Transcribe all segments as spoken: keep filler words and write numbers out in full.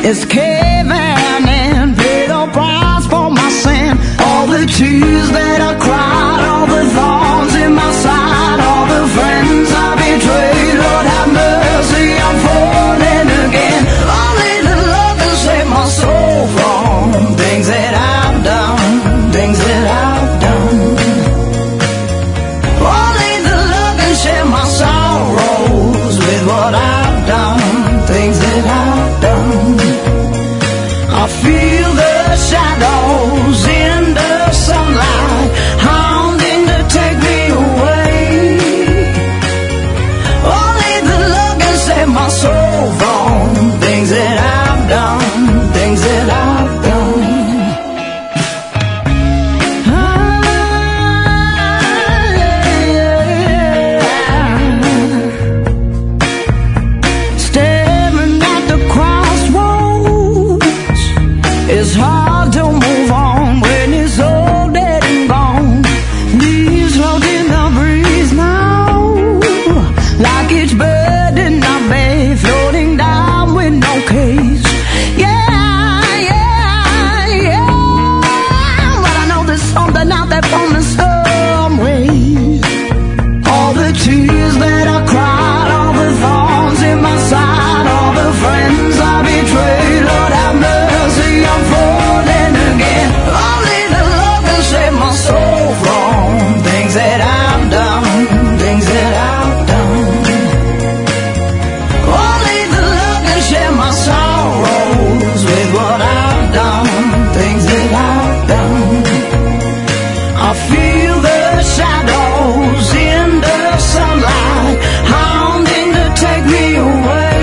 is caving in. Pay the price for my sin. All the tears that I cried, all the thorns in my side, all the friends I betrayed. Lord have mercy, I'm falling again. Only the Lord can save my soul from things that I've done, things that I've done. Only the Lord can share my sorrows with what I've done, things that I've done. I feel the shadows in the sunlight, hounding to take me away. Only the Lord can save my soul from things that I've done, things that I've done. Ah, yeah. Staring at the crossroads, it's hard to move on when it's all dead and gone. Leaves float in the breeze now, like each bird in a bay, floating down with no cage. Yeah, yeah, yeah. But I know there's something out there for me some way. All the tears that I cried, all the thorns in my side, all the friends I betrayed. Lord have mercy, I'm falling again. Only the Lord can save my soul from things that I've done, things that I've done. Only the Lord can share my sorrows with what I've done, things that I've done. I feel the shadows in the sunlight, hounding to take me away.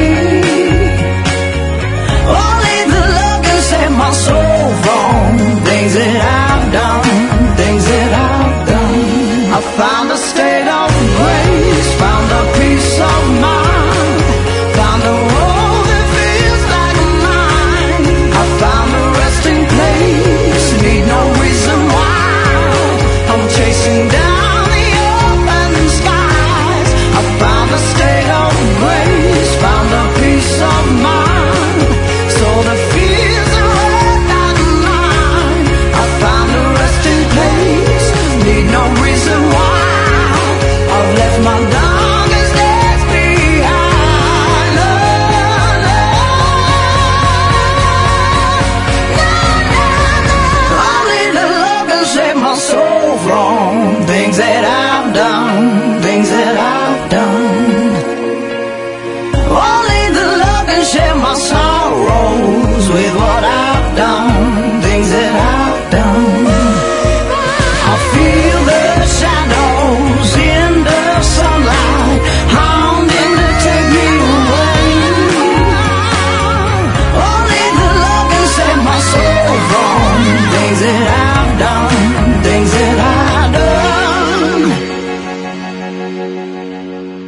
Only the Lord can save my soul from things that I've done, things that I've done. I found a state of grace, found a peace of mind, found a world that feels like mine. I found a resting place, need no reason why. I'm chasing down the open skies. I found a state of grace, found a peace of mind, so the fears are red not mine. I found a resting place, need no reason why. I've left my darkest days behind. La, la, la, la, la. Only the Lord can save my soul from things that I've done, things that I've done. Only the Lord can share my sorrows with what I've done, things that I've done. I feel the shadows in the sunlight, hounding to take me away. Only the Lord can save my soul from things that I've done, things that I've done.